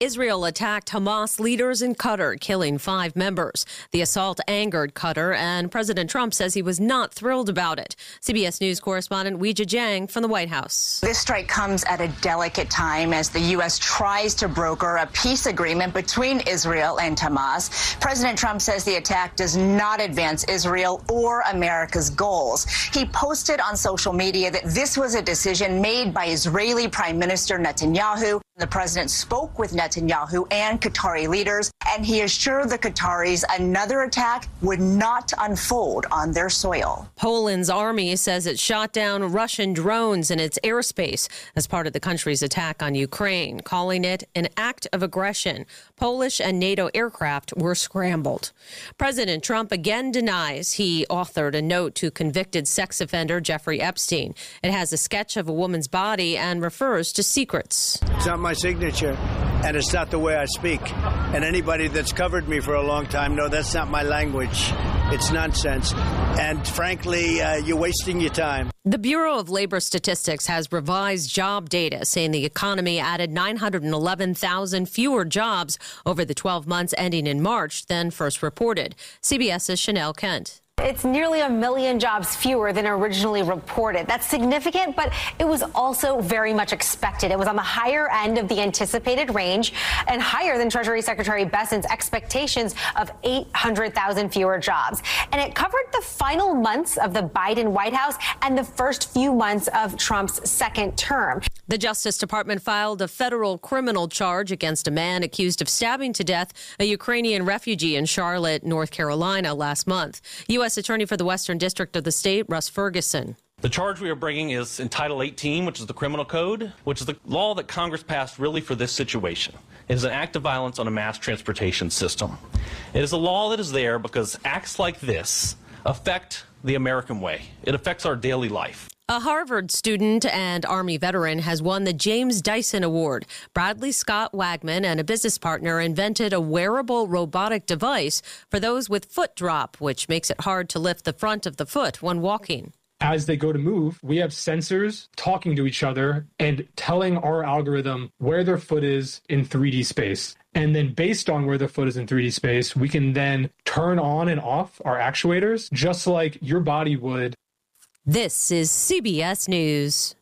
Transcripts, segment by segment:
Israel attacked Hamas leaders in Qatar, killing 5 members. The assault angered Qatar, and President Trump says he was not thrilled about it. CBS News correspondent Weijia Jiang from the White House. This strike comes at a delicate time as the U.S. tries to broker a peace agreement between Israel and Hamas. President Trump says the attack does not advance Israel or America's goals. He posted on social media that this was a decision made by Israeli Prime Minister Netanyahu. The president spoke with Netanyahu and Qatari leaders, and he assured the Qataris another attack would not unfold on their soil. Poland's army says it shot down Russian drones in its airspace as part of the country's attack on Ukraine, calling it an act of aggression. Polish and NATO aircraft were scrambled. President Trump again denies he authored a note to convicted sex offender Jeffrey Epstein. It has a sketch of a woman's body and refers to secrets. It's not my signature, and it's not the way I speak. And anybody that's covered me for a long time know that's not my language. It's nonsense. And frankly, you're wasting your time. The Bureau of Labor Statistics has revised job data, saying the economy added 911,000 fewer jobs over the 12 months ending in March than first reported. CBS's Chanel Kent. It's nearly 1 million jobs fewer than originally reported. That's significant, but it was also very much expected. It was on the higher end of the anticipated range and higher than Treasury Secretary Bessent's expectations of 800,000 fewer jobs. And it covered the final months of the Biden White House and the first few months of Trump's second term. The Justice Department filed a federal criminal charge against a man accused of stabbing to death a Ukrainian refugee in Charlotte, North Carolina last month. U.S. Attorney for the Western District of the state, Russ Ferguson. The charge we are bringing is in Title 18, which is the criminal code, which is the law that Congress passed really for this situation. It is an act of violence on a mass transportation system. It is a law that is there because acts like this affect the American way. It affects our daily life. A Harvard student and Army veteran has won the James Dyson Award. Bradley Scott Wagman and a business partner invented a wearable robotic device for those with foot drop, which makes it hard to lift the front of the foot when walking. As they go to move, we have sensors talking to each other and telling our algorithm where their foot is in 3D space. And then based on where the foot is in 3D space, we can then turn on and off our actuators, just like your body would. This is CBS News.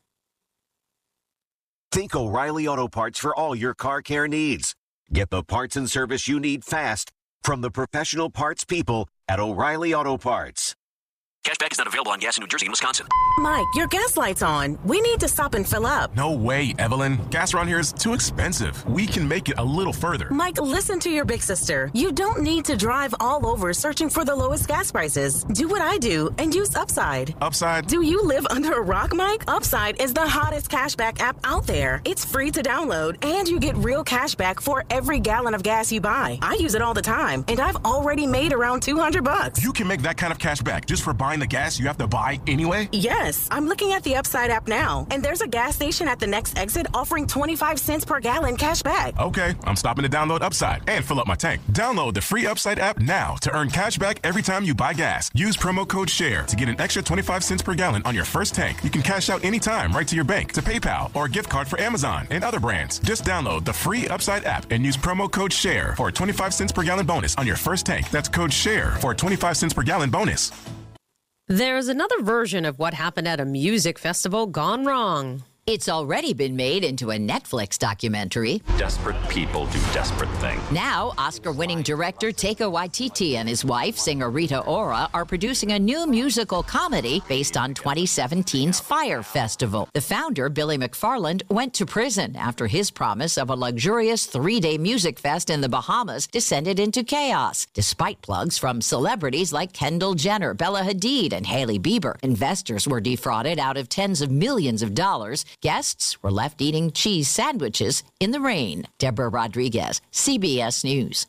Think O'Reilly Auto Parts for all your car care needs. Get the parts and service you need fast from the professional parts people at O'Reilly Auto Parts. Cashback is not available on gas in New Jersey and Wisconsin. Mike, your gas light's on. We need to stop and fill up. No way, Evelyn. Gas around here is too expensive. We can make it a little further. Mike, listen to your big sister. You don't need to drive all over searching for the lowest gas prices. Do what I do and use Upside. Upside? Do you live under a rock, Mike? Upside is the hottest cashback app out there. It's free to download, and you get real cashback for every gallon of gas you buy. I use it all the time, and I've already made around $200. You can make that kind of cashback just for buying the gas you have to buy anyway? Yes. I'm looking at the Upside app now, and there's a gas station at the next exit offering 25 cents per gallon cash back. Okay, I'm stopping to download Upside and fill up my tank. Download the free Upside app now to earn cash back every time you buy gas. Use promo code SHARE to get an extra 25 cents per gallon on your first tank. You can cash out anytime right to your bank, to PayPal, or a gift card for Amazon and other brands. Just download the free Upside app and use promo code SHARE for a 25 cents per gallon bonus on your first tank. That's code SHARE for a 25 cents per gallon bonus. There's another version of what happened at a music festival gone wrong. It's already been made into a Netflix documentary. Desperate people do desperate things. Now, Oscar-winning director Taika Waititi and his wife, singer Rita Ora, are producing a new musical comedy based on 2017's Fyre Festival. The founder, Billy McFarland, went to prison after his promise of a luxurious 3-day music fest in the Bahamas descended into chaos. Despite plugs from celebrities like Kendall Jenner, Bella Hadid, and Hailey Bieber, investors were defrauded out of tens of millions of dollars. Guests were left eating cheese sandwiches in the rain. Deborah Rodriguez, CBS News.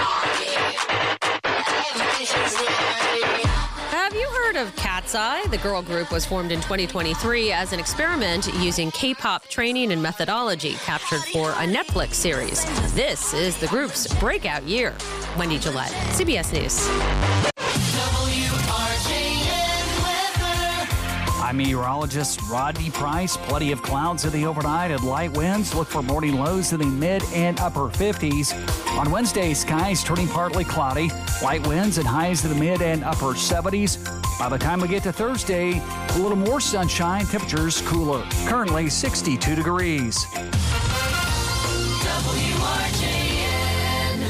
Have you heard of Cat's Eye? The girl group was formed in 2023 as an experiment using K-pop training and methodology captured for a Netflix series. This is the group's breakout year. Wendy Gillette, CBS News. I I'm meteorologist Rodney Price. Plenty of clouds in the overnight and light winds. Look for morning lows in the mid and upper 50s. On Wednesday, skies turning partly cloudy. Light winds and highs in the mid and upper 70s. By the time we get to Thursday, a little more sunshine, temperatures cooler. Currently 62 degrees. WRJN.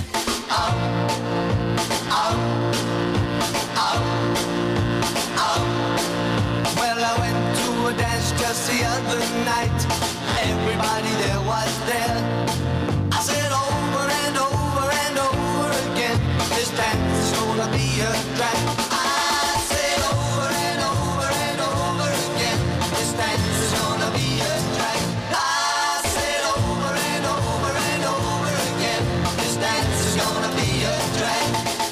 Well, I went to a dance just the other night. Everybody there was there. I said over and over and over again, this dance is gonna be a drag. I said over and over and over again, this dance is gonna be a drag. I said over and over and over again, this dance is gonna be a drag.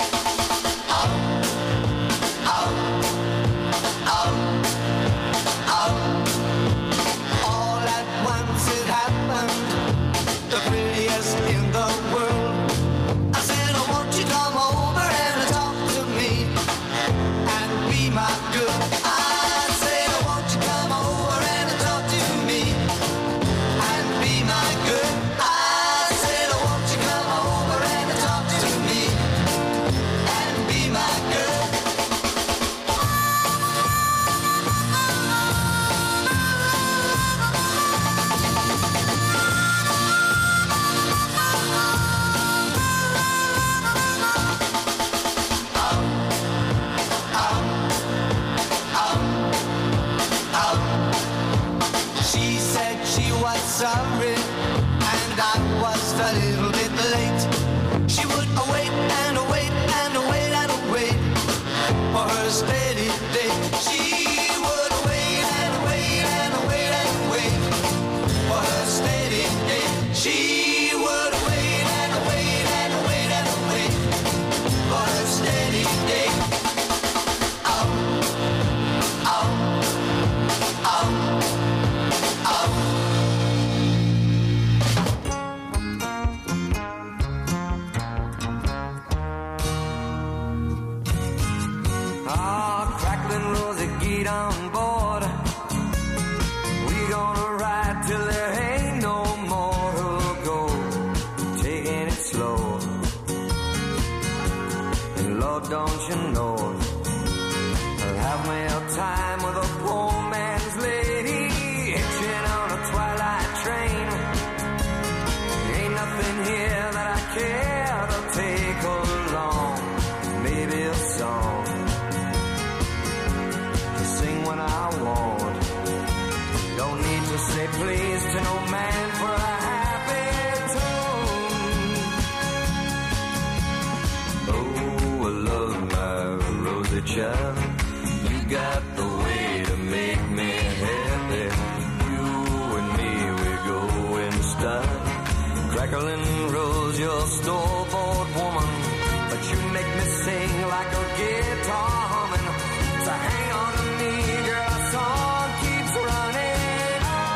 All at once it happened, the prettiest in the world. I said, oh, won't you come over and talk to me and be my girl? I said, oh, won't you come over and talk to me and be my girl? I said, oh, won't you come over and talk to me and be my girl? She said she was sorry, and I was a little bit late. She would wait and wait and wait and wait for her steady day. She would wait and wait and wait and wait for her steady day. She would wait and wait and wait and wait for her steady day. Crackling Rosie, get on board. We gonna ride till there ain't no more to go. Taking it slow. And Lord, don't you know, I'll have me a time with a poor man's lady, hitching on a twilight train. Ain't nothing here that I care to take along. Maybe a song to sing when I want. Don't need to say please to no man for a happy tune. Oh, I love my Rosie child. You got the way to make me happy. You and me, we go in style. Crackling Rose, you're store-bought woman, but you make me sing like a guitar humming. So hang on to me, girl, our song keeps running.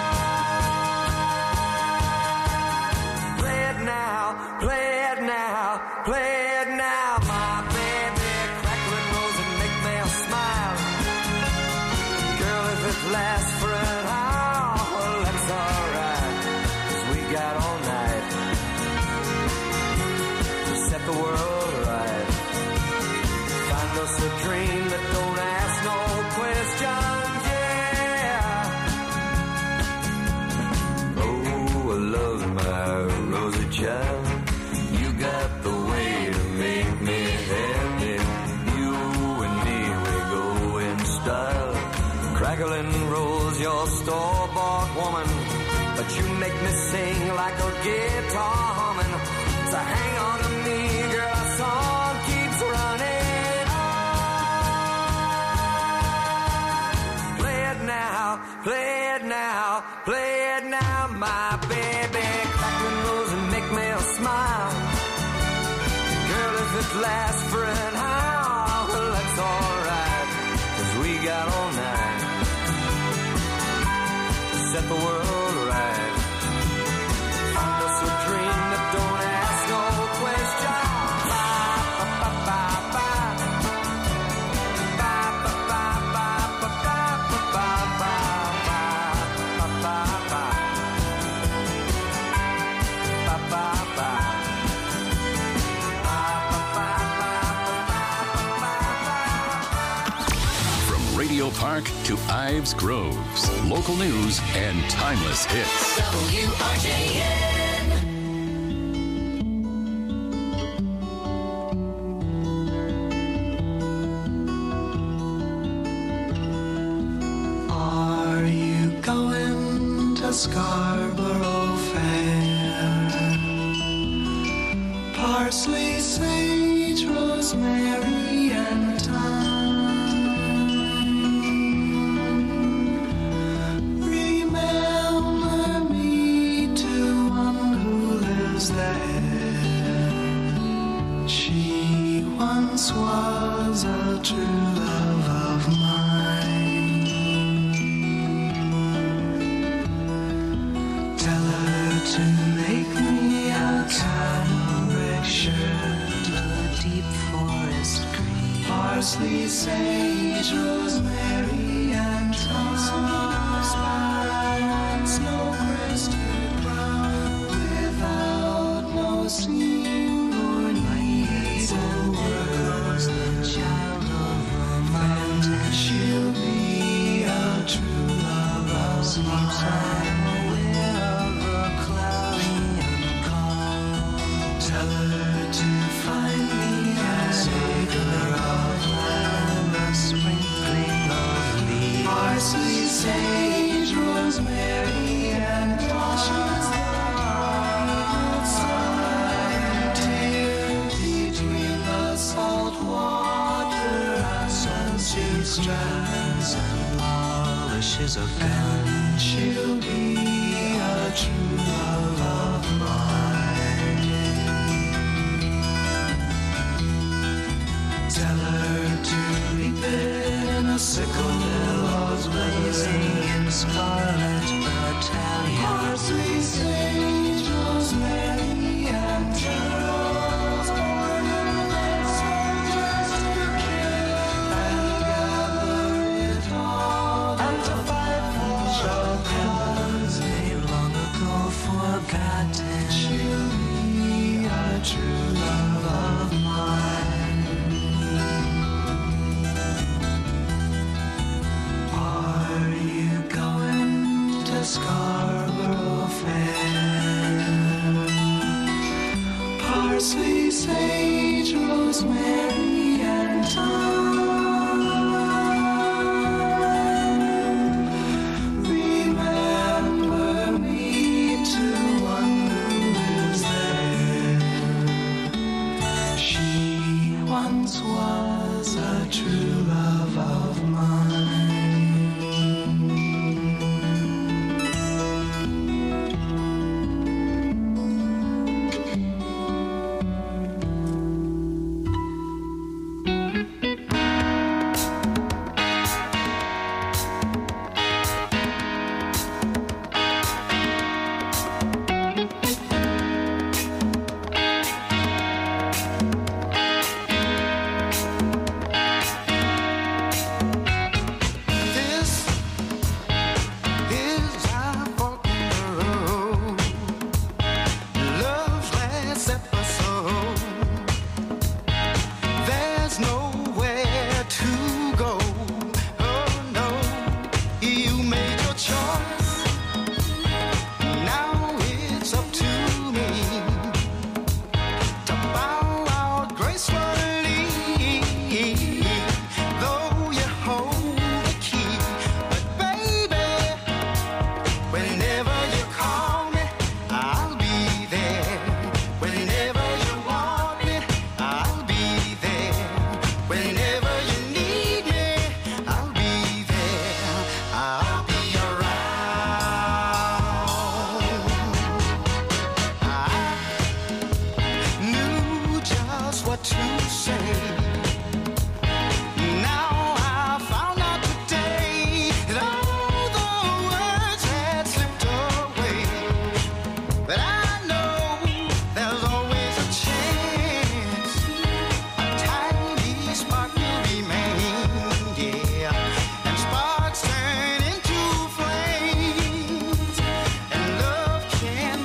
Play it now, play it now, play it now, my baby. Crackling Rose and make me smile. Girl, if it lasts for an hour, well, that's alright, 'cause we got all night to set the world right. Find us a dream that don't ask no questions, yeah. Oh, I love my Rosie child. You got the way to make me happy. You and me, we go in style. Crackling Rose, you're store-bought woman, but you make me sing like a guitar humming. So hang on to me, girl, our song keeps running. Play it now, play it now, play it now, my baby. Crackling Rose and make me smile. Girl, if it lasts for an hour, well, that's alright, 'cause we got all night to set the world right. Find us a dream that don't ask no questions. Ba, ba, ba, ba. Ba, ba, ba, ba, ba, ba, ba, ba. Memorial Park to Ives Groves. Local news and timeless hits. WRJN. Are you going to Scarborough Fair? Parsley, sage, rosemary, and thyme. Remember me to one who lives there. She once was a true love of mine. Tell her to make me a cambric shirt, a deep forest green, parsley, sage, rosemary, and thyme. Snow-crested brown, without no seam or needs and words, the child of romance. She'll be a true love of mine. Tell her to find me a savor of land, a sprinkling of leaves, parsley, sage, rosemary, and thyme. Between the salt water and she strands and polishes a gun, she'll be a true love of mine. Tell her to reap it in a sickle, billows blazing in scarlet battalion. Parsley, sage, rosemary, and thyme. Soldiers to kill and gather it all, and to fight for a cause they've long ago forgotten. She'll be a true love of mine. Are you going to Scarborough Fair? Parsley, sage, rosemary, and thyme. Remember me to one who lives there. She once was a true love of mine.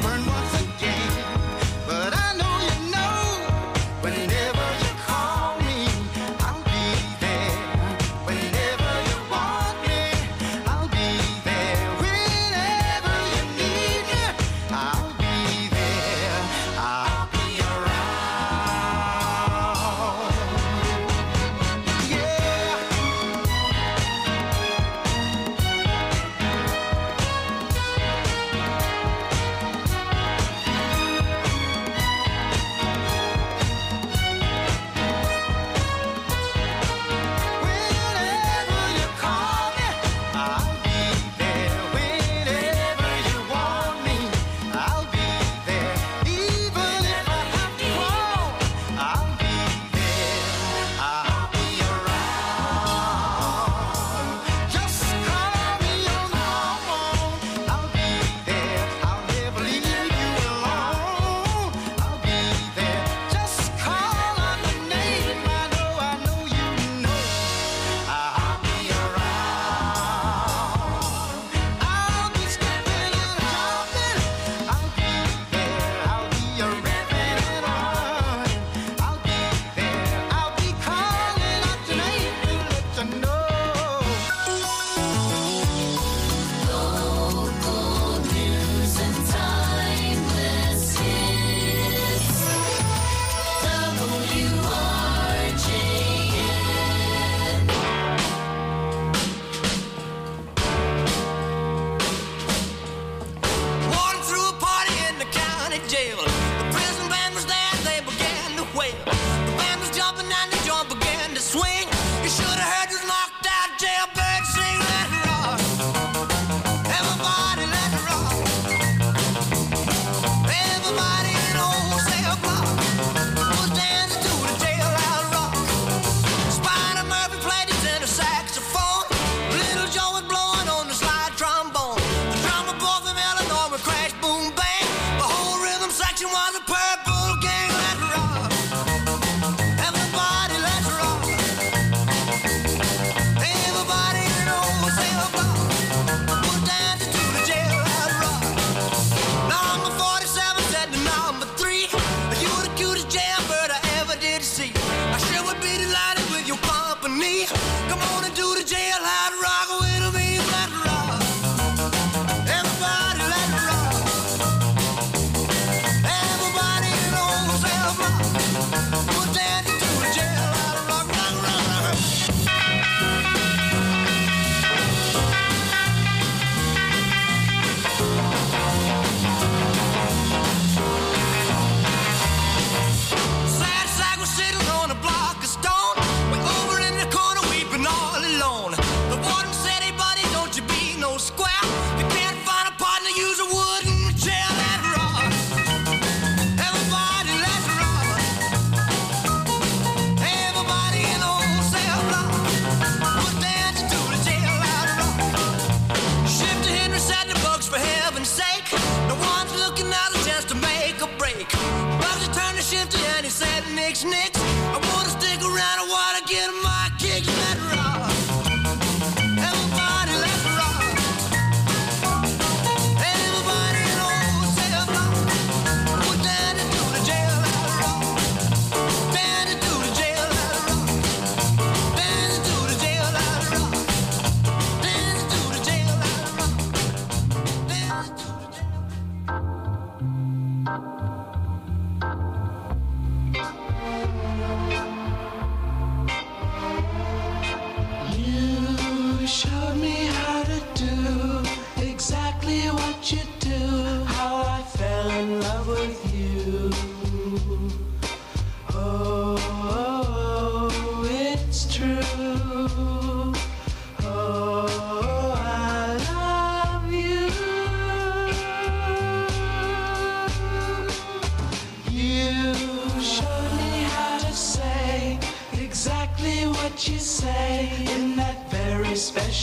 Whenever you call me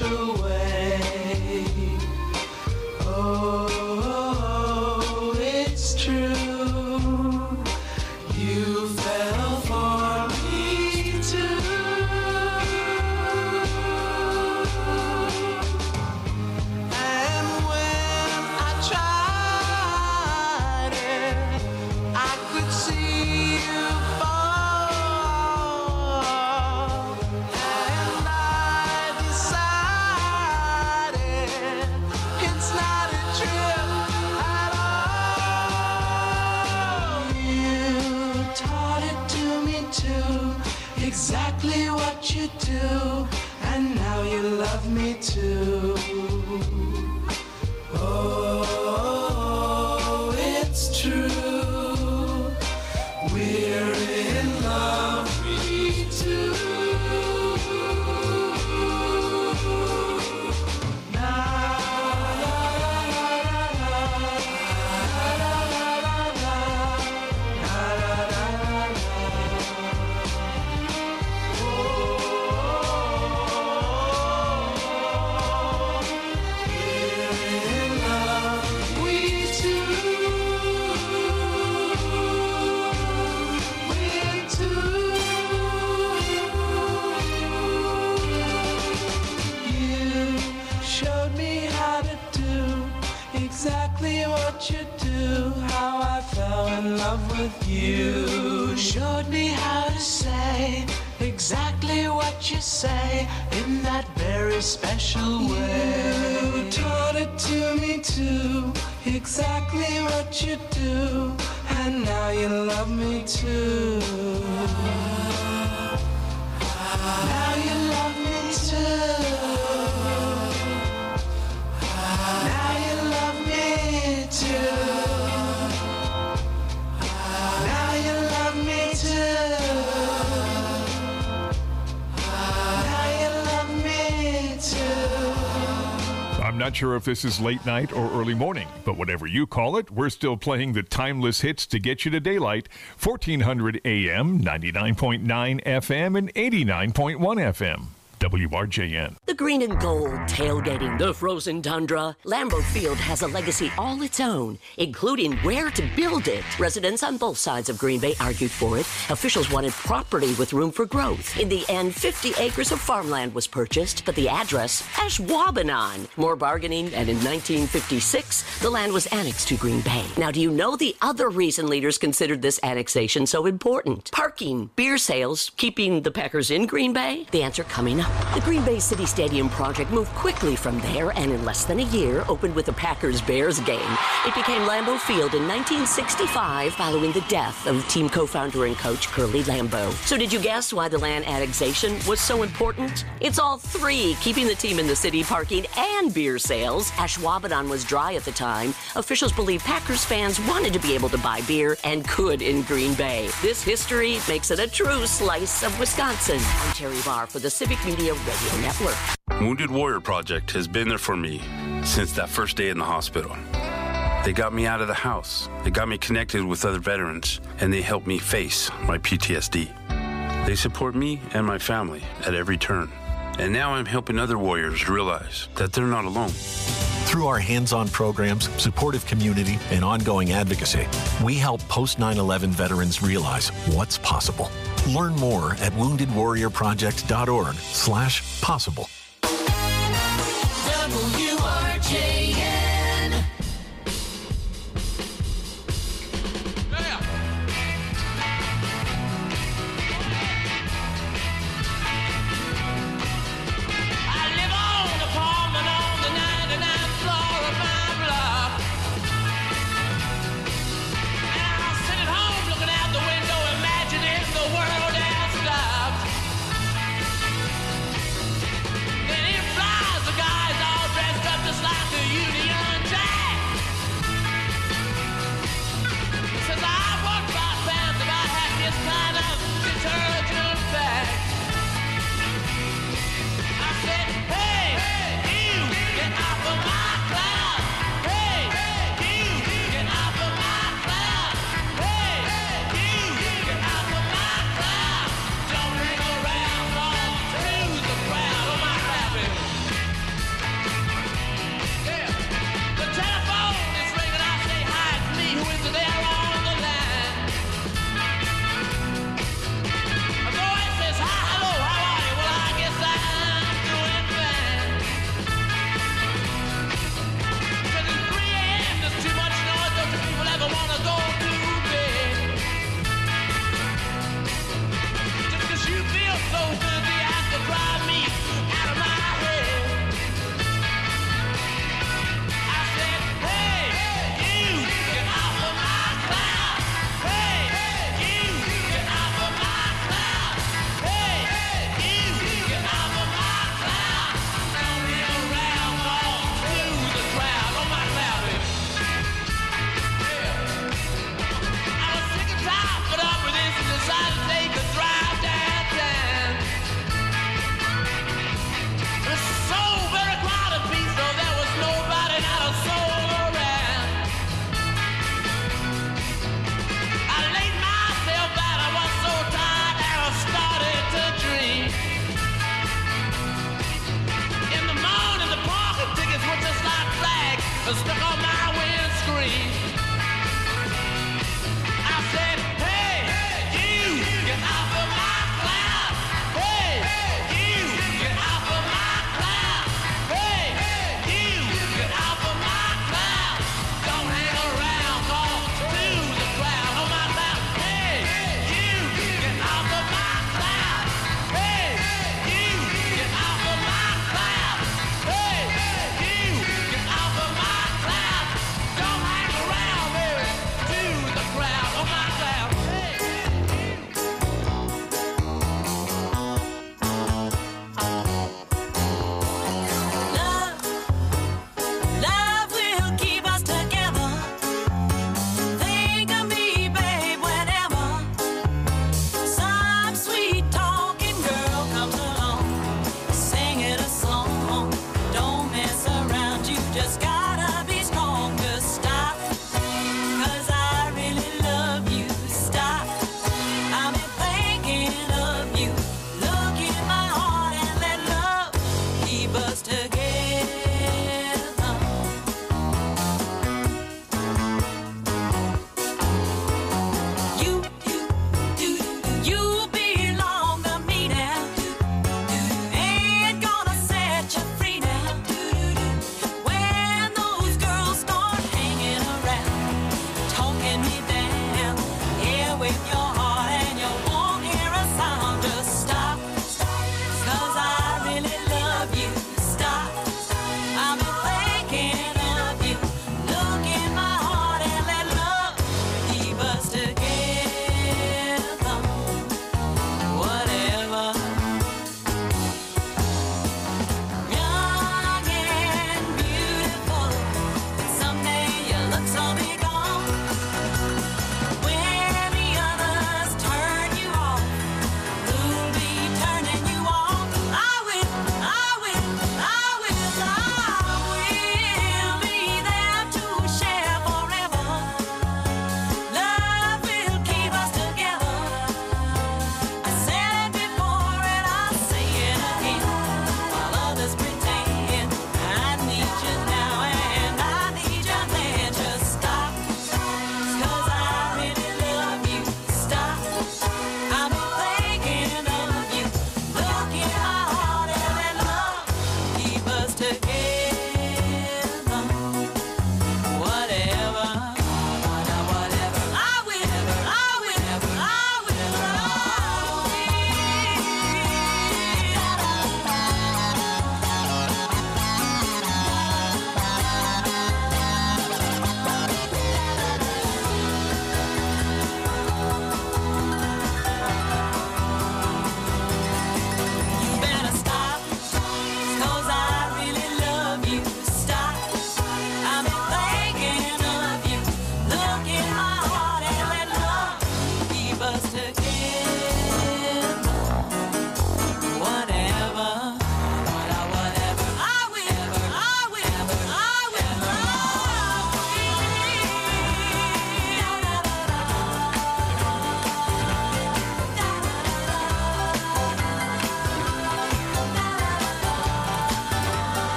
special way. Oh, it's true. You fell for me too. And when I tried it, I could see you fall. And I decided it's not a trip at all. You taught it to me too, exactly what you do, and now you love me too. Oh, it's true. We're in love, me too. Showed me how to do exactly what you do, how I fell in love with you. Showed me how to say exactly what you say in that very special way. You taught it to me too, exactly what you do, and now you love me too. Now you love me too. Now you love me too. Now you love me too. Now you love me too. I'm not sure if this is late night or early morning, but whatever you call it, we're still playing the timeless hits to get you to daylight. 1400 AM, 99.9 FM, and 89.1 FM. WRJN. The green and gold tailgating, the frozen tundra. Lambeau Field has a legacy all its own, including where to build it. Residents on both sides of Green Bay argued for it. Officials wanted property with room for growth. In the end, 50 acres of farmland was purchased, but the address, Ashwaubenon. More bargaining, and in 1956, the land was annexed to Green Bay. Now, do you know the other reason leaders considered this annexation so important? Parking, beer sales, keeping the Packers in Green Bay? The answer coming up. The Green Bay City Stadium project moved quickly from there and in less than a year opened with a Packers-Bears game. It became Lambeau Field in 1965 following the death of team co-founder and coach Curly Lambeau. So did you guess why the land annexation was so important? It's all three, keeping the team in the city, parking, and beer sales. Ashwaubenon was dry at the time. Officials believe Packers fans wanted to be able to buy beer and could in Green Bay. This history makes it a true slice of Wisconsin. I'm Terry Barr for the Civic Media Radio Network. Wounded Warrior Project has been there for me since that first day in the hospital. They got me out of the house. They got me connected with other veterans, and they helped me face my PTSD. They support me and my family at every turn. And now I'm helping other warriors realize that they're not alone. Through our hands-on programs, supportive community, and ongoing advocacy, we help post 9/11 veterans realize what's possible. Learn more at woundedwarriorproject.org/possible. WRJN. I live on the apartment on the 99th floor of my block. And I sit at home looking out the window, imagining the world has stopped.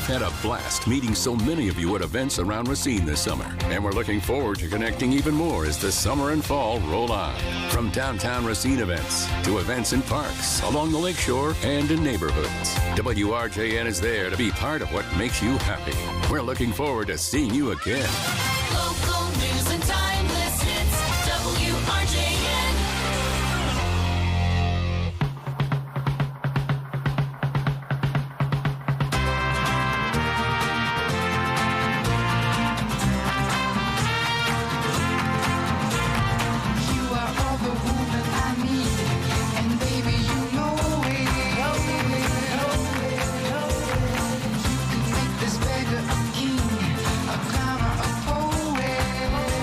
We've had a blast meeting so many of you at events around Racine this summer, and we're looking forward to connecting even more as the summer and fall roll on. From downtown Racine events to events in parks, along the lakeshore, and in neighborhoods, WRJN is there to be part of what makes you happy. We're looking forward to seeing you again. Local news and timeless hits, WRJN. This beggar, a king, a climber, a poet.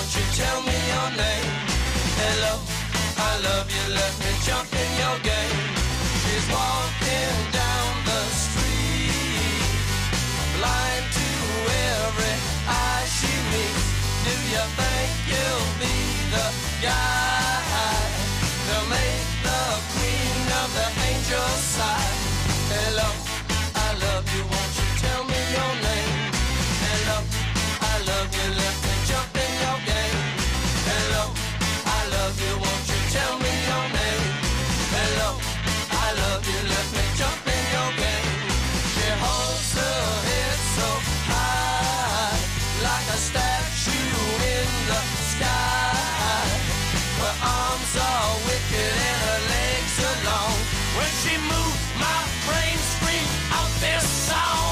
won't you tell me your name? Hello, I love you, let me jump in your game. She's walking down the street, blind to every eye she meets. Do you think you'll be the guy to make the queen of the angels sigh? Hello, I love you, won't you tell me your name? Hello, I love you, let me jump in your game. Hello, I love you, won't you tell me your name? Hello, I love you, let me jump in your game. She holds her head so high, like a statue in the sky. Her arms are wicked and her legs are long. When she moves, my brain screams out this song.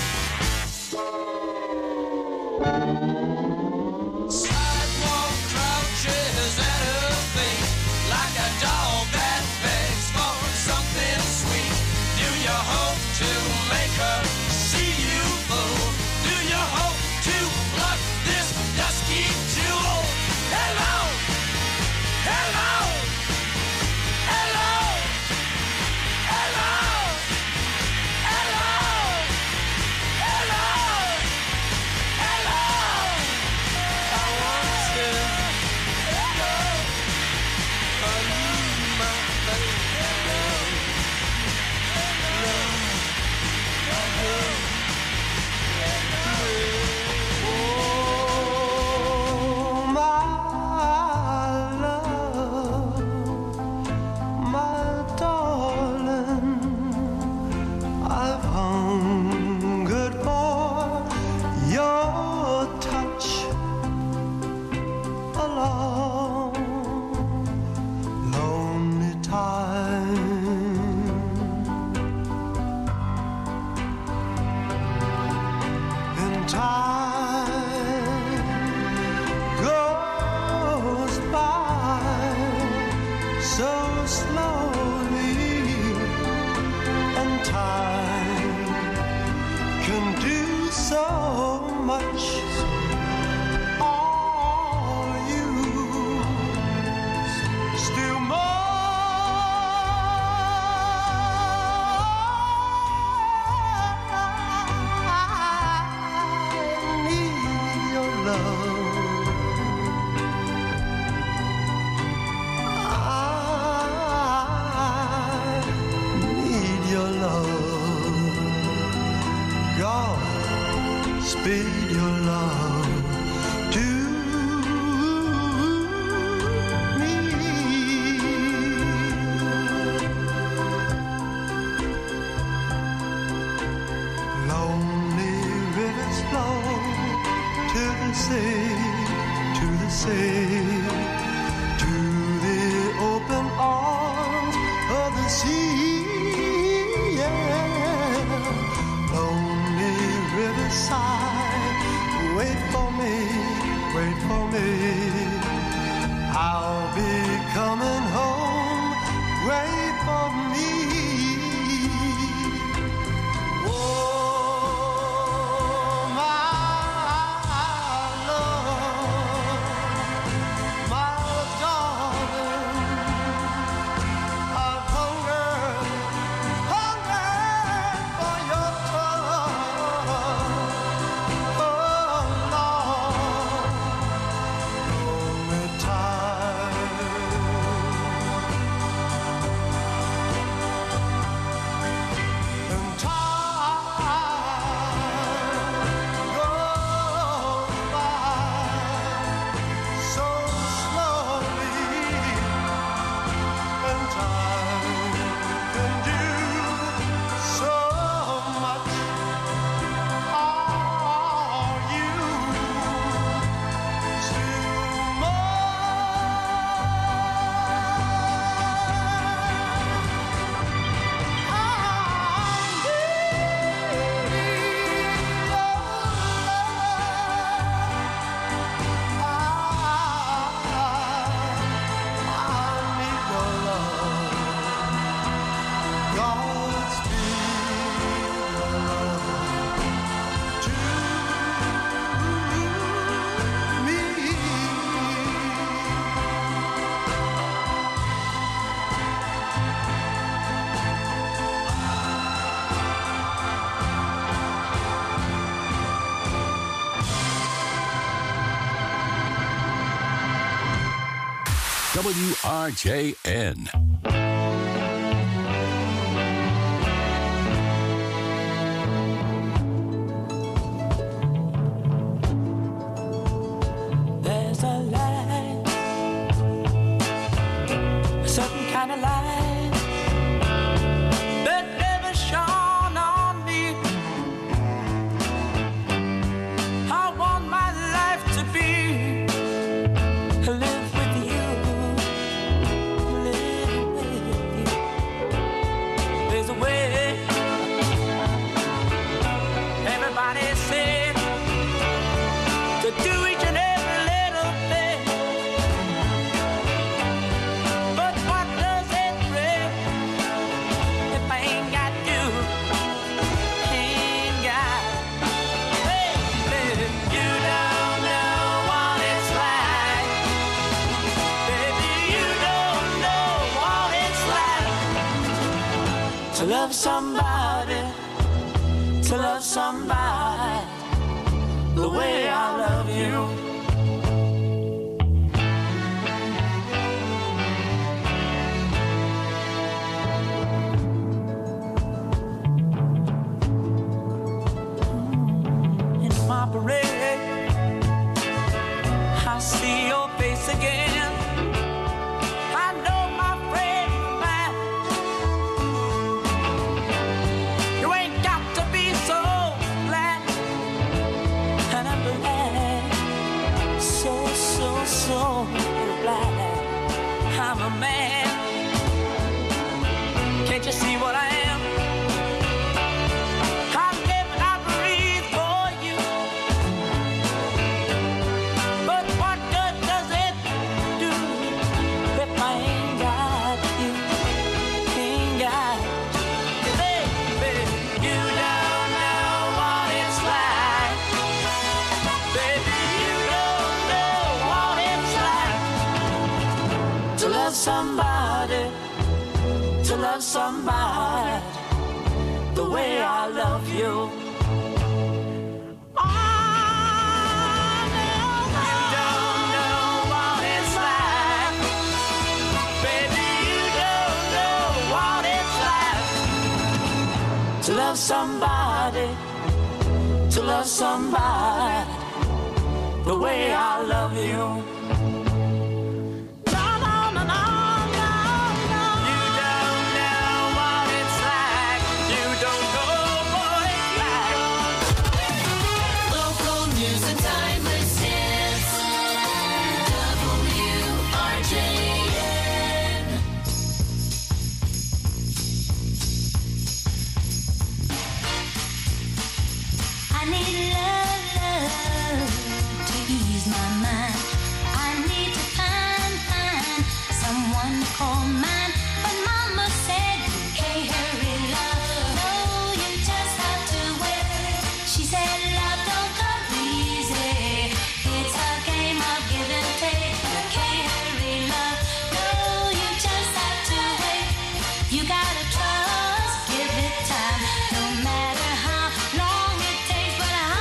Sidewalk crouches at her feet, like a dog that begs for something sweet. Do you hope to make her see you fool? Do you hope to pluck this dusky jewel? Hello, hello, hello, hello, hello, hello, hello. I want you, I need my baby. Oh, my love, my darling, I've hungered for your touch a long, lonely time. And time goes by so slowly, and time can do so much. All you still more. I need your love. I need your love. God, speed your love to me. Lonely rivers flow to the sea, to the sea, to the open arms of the sea. Yeah. Lonely riverside, wait for me, wait for me. I'll be coming home, wait for me. Oh, my love, my WRJN. There's a light, a certain kind of light that never shone on me. I want my life to be live with you, live with you. There's a way. Everybody said to do each and every little thing, but what does it bring if I ain't got you? Ain't got, baby, you don't know what it's like. Baby, you don't know what it's like to love somebody, to love somebody the way I love you. In my parade, I see your face again. I know my friend man, you ain't got to be so glad. And I'm glad, so glad I'm a man. Can't you see what I am? I live and I breathe for you. But what good does it do if I ain't got you? Ain't got you. Baby, you don't know what it's like. Baby, you don't know what it's like to love somebody, to love somebody the way I love you. Oh, no, you don't know what it's like. Baby, you don't know what it's like to love somebody, to love somebody the way I love you. No, no, no, no, no, no. You don't know what it's like. You don't know what it's like. Local news and timeless hits. WRJN. I need love to ease my mind. I need to find someone to call mine. But Mama said you can't hurry love. No, you just have to wait. She said love don't come easy. It's a game of give and take. You can't hurry love. No, you just have to wait. You gotta trust, give it time. No matter how long it takes, but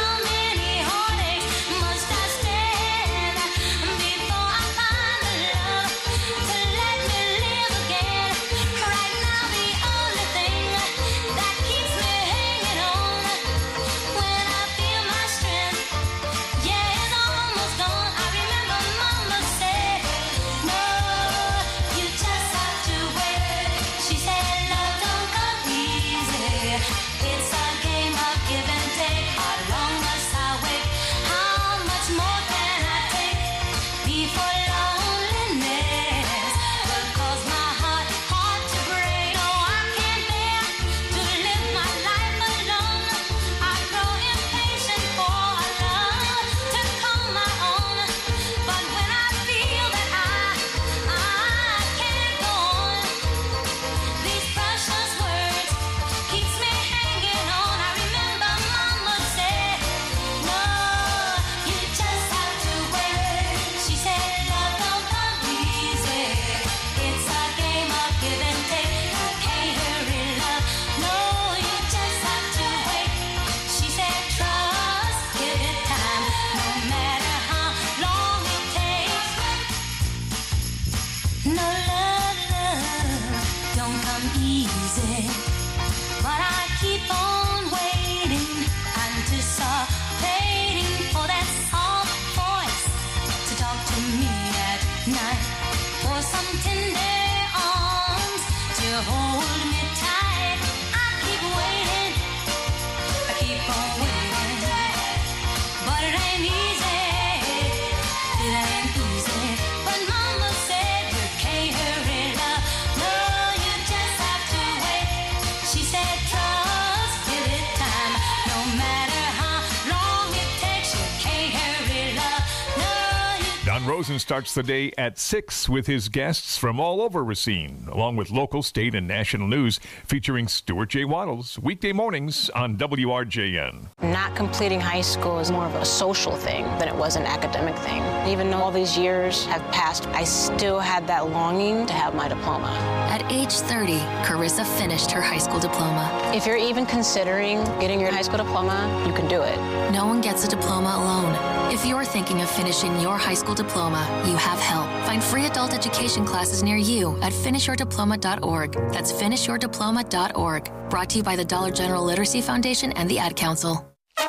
Rosen starts the day at 6 with his guests from all over Racine, along with local, state, and national news featuring Stuart J. Waddles, weekday mornings on WRJN. Not completing high school is more of a social thing than it was an academic thing. Even though all these years have passed, I still had that longing to have my diploma. At age 30, Carissa finished her high school diploma. If you're even considering getting your high school diploma, you can do it. No one gets a diploma alone. If you're thinking of finishing your high school diploma, you have help. Find free adult education classes near you at finishyourdiploma.org. That's finishyourdiploma.org. Brought to you by the Dollar General Literacy Foundation and the Ad Council.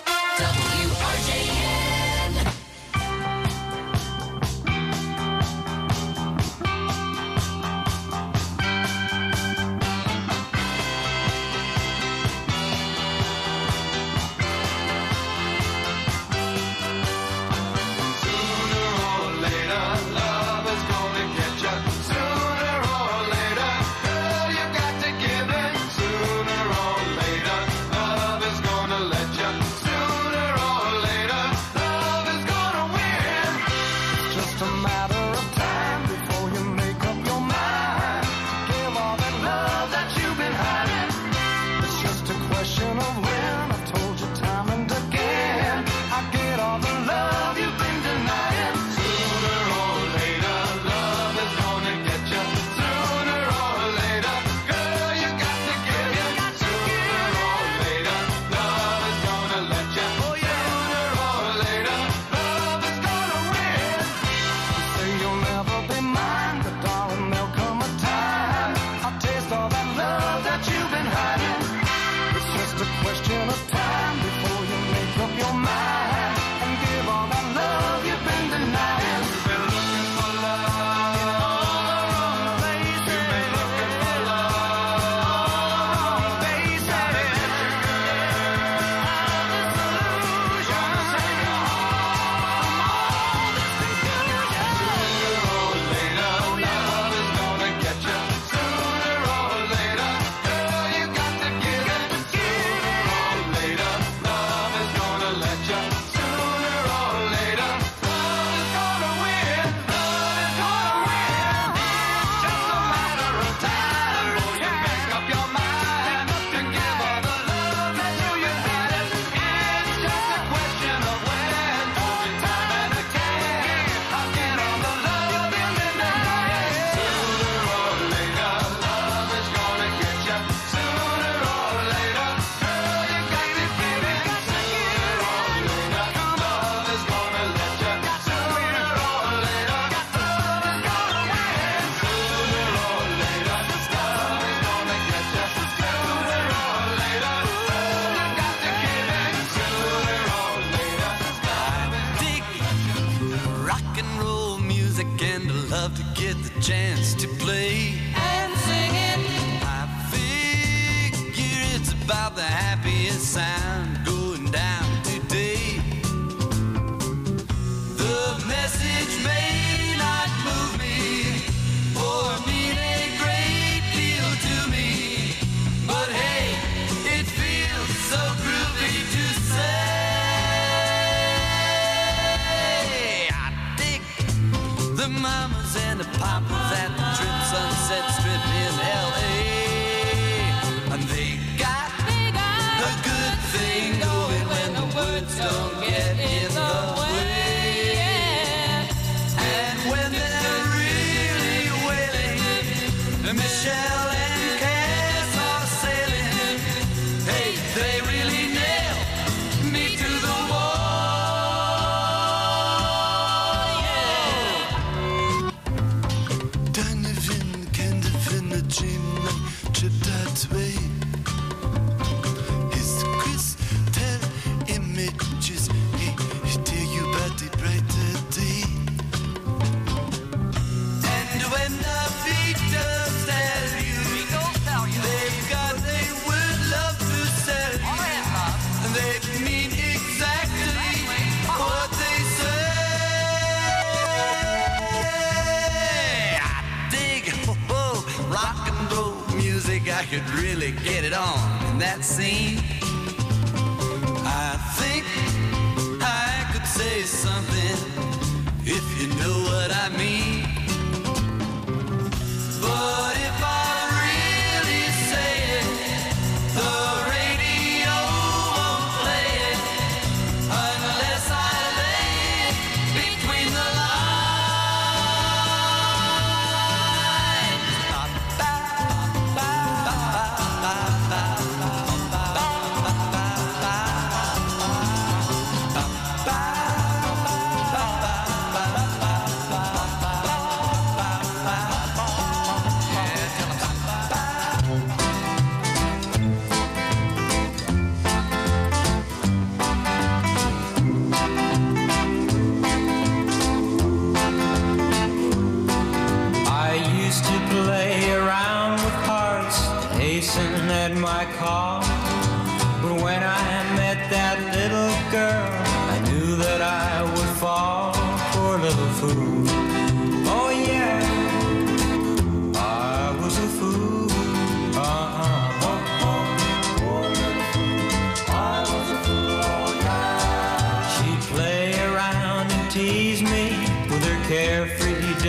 Chance to play and sing it. I figure it's about the happiest sound going down today. The message may not move me or mean a great deal to me, but hey, it feels so groovy to say. I dig the mamas and the papas at the Trip Sunset Strip in L.A. And they got a good thing going when the words don't get in the way. And when they're really wailing, Michelle and Cass are sailing. Hey, they really nail me to the wall. His crystal images, he tell you about the brighter day. And when the Beatles tell you, they've got a word love to sell you, and they mean exactly what they say. I dig rock and roll music, I could really get it on in that scene. I think I could say something if you know what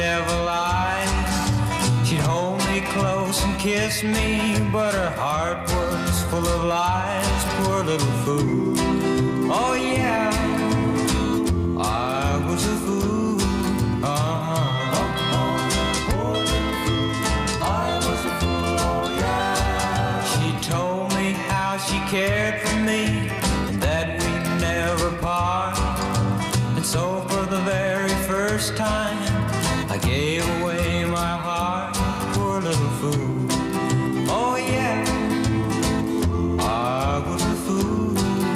never lied. She'd hold me close and kiss me, but her heart was full of lies. Poor little fool. Oh yeah, I was a fool. Poor little fool. I was a fool. Oh yeah. She told me how she cared for me and that we'd never part. And so for the very first time, I gave away my heart. Poor little fool. Oh yeah, I was a fool.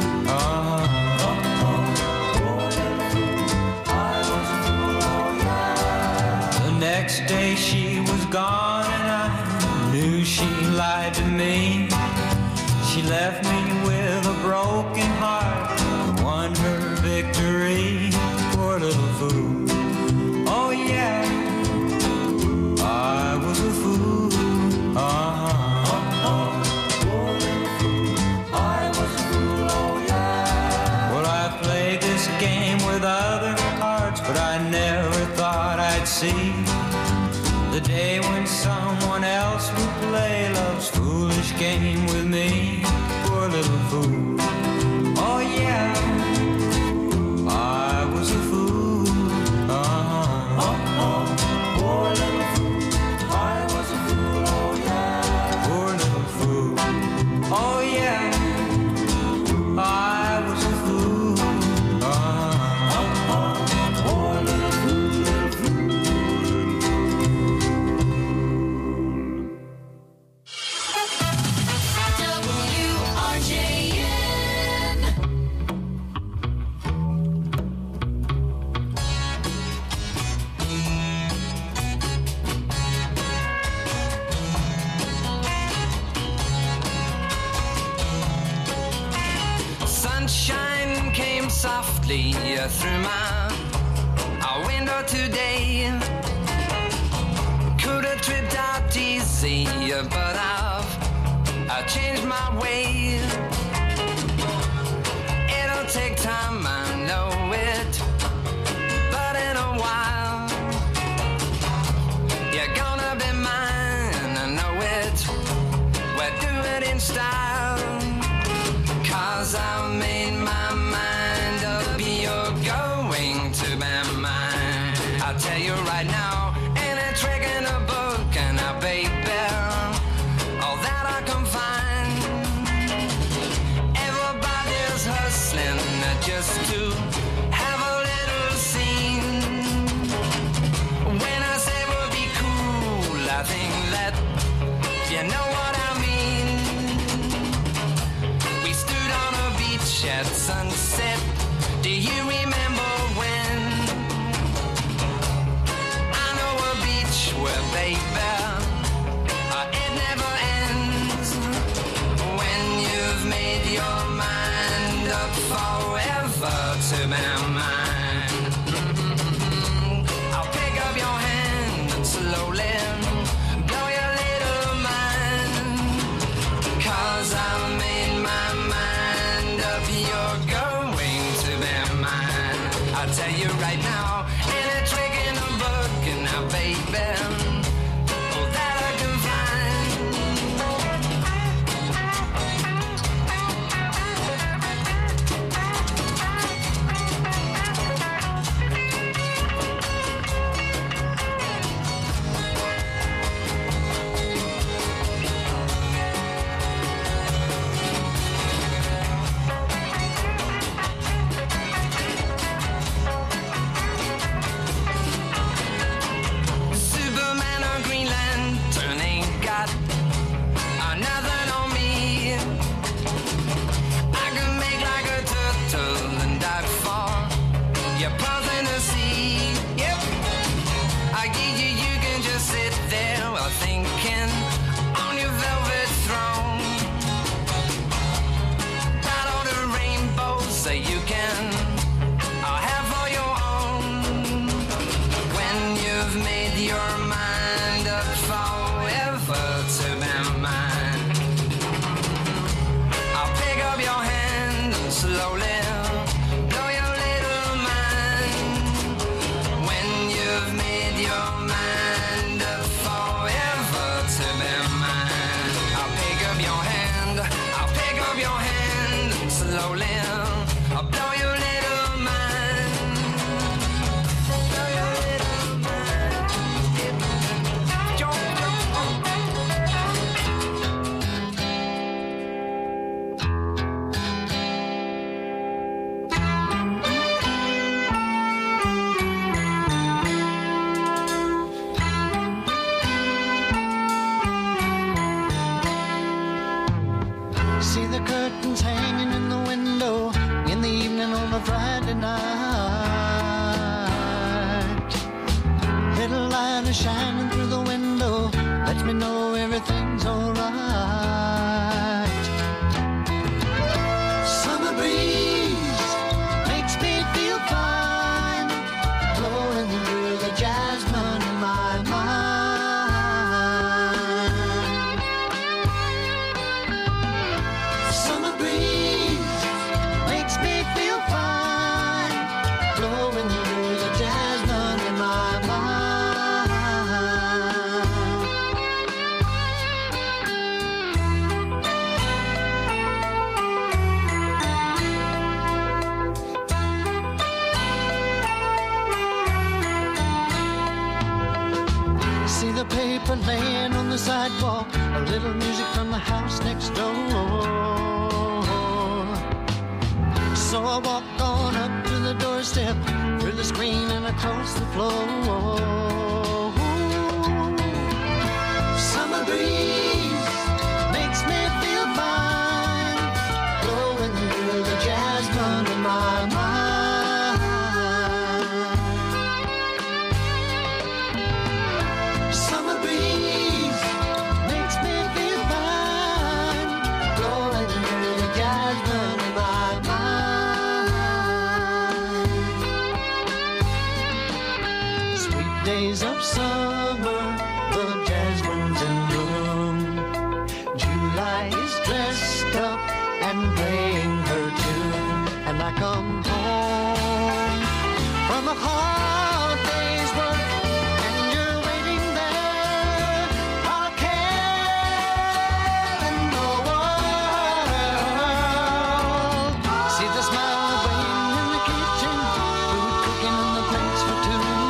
The next day she was gone and I knew she lied to me. She left me with a broken heart, won her victory. Poor little fool. Oh yeah, I was a fool. Poor little fool. I was a fool. Oh yeah. Well, I played this game with other hearts, but I never thought I'd see the day when someone else would play love's foolish game with me. Poor little fool. Oh yeah, I was a fool. Poor little fool. I was a fool. Oh yeah. Poor little fool. Oh yeah, I was a fool. Poor little fool, little fool. Sunshine came softly through my window today. Could have tripped out easy, but I've changed my way. It'll take time, I know it, but in a while you're gonna be mine, I know it. We'll do it in style, 'cause I've made my mind up, you're going to be mine. I'll tell you right now, ain't a trick in a book, and I baby, all that I can find. Everybody's hustling just to have a little scene. When I say we'll be cool, I think that you know what I mean. We stood on a beach at sunset. Do you remember when? I know a beach where, baby, it never ends. When you've made your mind up forever to be mine. I'll pick up your hand and slowly blow your little mind. 'Cause I've made my mind up, you're going to be mine. I'll tell you right now, ain't a trick in a book, and now, baby, all that I can find. Superman or Green Lantern ain't got nothing on me. I can make like a turtle and dive for your paws in the sea. Yep, I give you can just sit there while thinking on your velvet throne. Got all the rainbows that you can have for your own. When you've made your mind up forever to be mine, I'll pick up your hand and slowly blow your little mind. When you've made your rolling. I'll blow your little mind. Blow your little mind. See the curtains hanging in the window in the evening on a Friday night. Little light is shining through the window, lets me know everything's alright. Summer breeze makes me feel fine, blowing through the jasmine in my mind. Summer breeze makes me feel fine, blowing through the jasmine in my mind. See the paper laying on the sidewalk, a little music from the house next door. So I walk on up to the doorstep, through the screen and across the floor. Summer breeze makes me feel fine, blowing through the jasmine in my mind. Summer breeze makes me feel fine, blowing through the jasmine in my mind. Sweet days of summer, the jasmine's in bloom. July is dressed up and playing her tune, and I come home from a hard day's work, and you're waiting there. I'll care in the world. See the smile waiting in the kitchen, food cooking on the plates for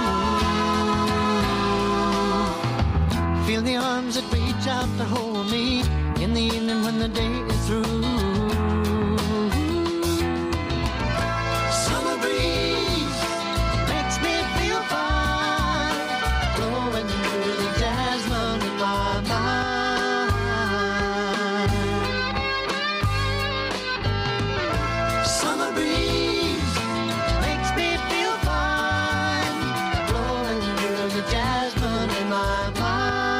two. Feel the arms that reach out to hold me in the evening when the day is through. Summer breeze makes me feel fine, blowing through the jasmine in my mind. Summer breeze makes me feel fine, blowing through the jasmine in my mind.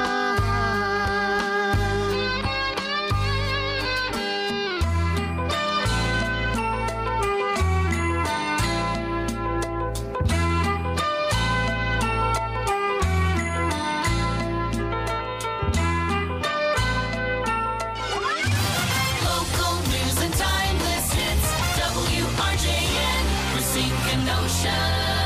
Local news and timeless hits. WRJN, we're sinking ocean.